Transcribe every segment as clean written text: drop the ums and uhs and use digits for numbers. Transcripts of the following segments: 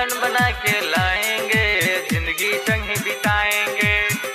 दुल्हन बना के लाएंगे, जिंदगी संग ही बिताएंगे।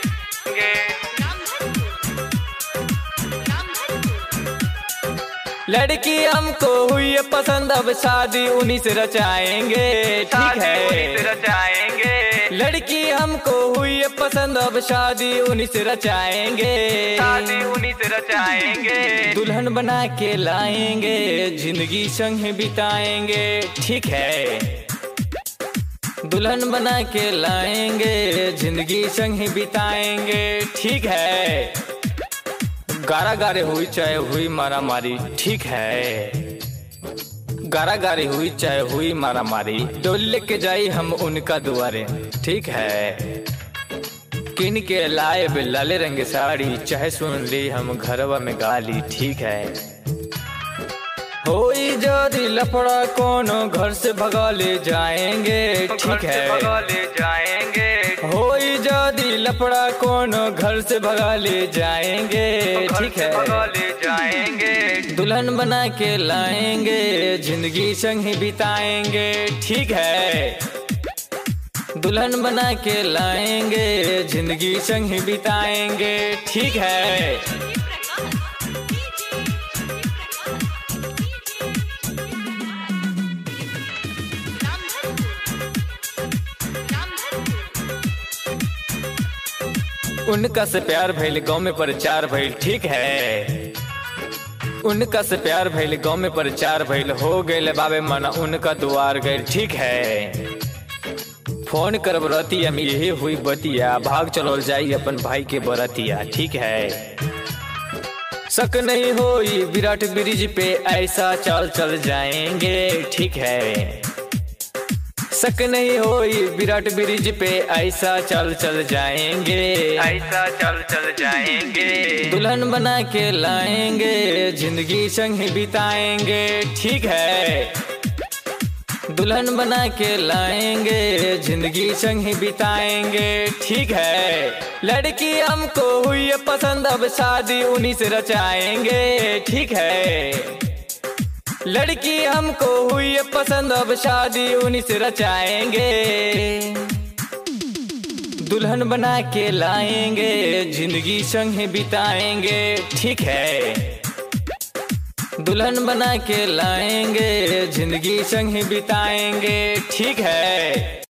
लड़की हमको हुई है पसंद, अब शादी उन्हीं से रचाएंगे, ठीक है रचाएंगे। लड़की हमको हुई है पसंद, अब शादी उन्हीं से रचाएंगे, शादी उन्हीं से रचाएंगे। दुल्हन बना के लाएंगे, जिंदगी संग ही बिताएंगे, ठीक है। दुल्हन बना के लाएंगे, जिंदगी संग ही बिताएंगे, ठीक है। गारा गारे हुई चाहे हुई मारा मारी, ठीक है। गारा गारी हुई चाहे हुई मारा मारी, डोली लेके जाई हम उनका दुआरे, ठीक है। किन के लाए लाले रंग साड़ी, चाहे सुन ली हम घरवा में गाली, ठीक है। होई जदी लफड़ा कोनो घर से भगा ले जाएंगे, ठीक है। भगा ले जाएंगे। होई जदी लफड़ा कोनो घर से भगा ले जाएंगे, ठीक है। भगा ले जाएंगे। दुल्हन बना के लाएंगे, जिंदगी संग ही बिताएंगे, ठीक है। दुल्हन बना के लाएंगे, जिंदगी संग ही बिताएंगे, ठीक है। उनका से प्यार भइल गाँव में प्रचार भइल, ठीक है। उनका से प्यार भइल गाँव में प्रचार भइल, हो गए बाबे मना उनका दुआर गए, ठीक है। फोन कर बरतिया में यही हुई बतिया, भाग चलो जाई अपन भाई के बरतिया, ठीक है। शक नहीं होई विराट ब्रिज पे ऐसा चल जाएंगे, ठीक है। शक नहीं होई विराट ब्रिज पे ऐसा चल जाएंगे, ऐसा चल जाएंगे। दुल्हन बना के लाएंगे, जिंदगी संग ही बिताएंगे, ठीक है। दुल्हन बना के लाएंगे, जिंदगी संग ही बिताएंगे, ठीक है। लड़की हमको हुई है पसंद, अब शादी उन्हीं से रचाएंगे, ठीक है। लड़की हमको हुई है पसंद, अब शादी उन्हीं से रचाएंगे। दुल्हन बना के लाएंगे, जिंदगी संग ही बिताएंगे, ठीक है। दुल्हन बना के लाएंगे, जिंदगी संग ही बिताएंगे, ठीक है।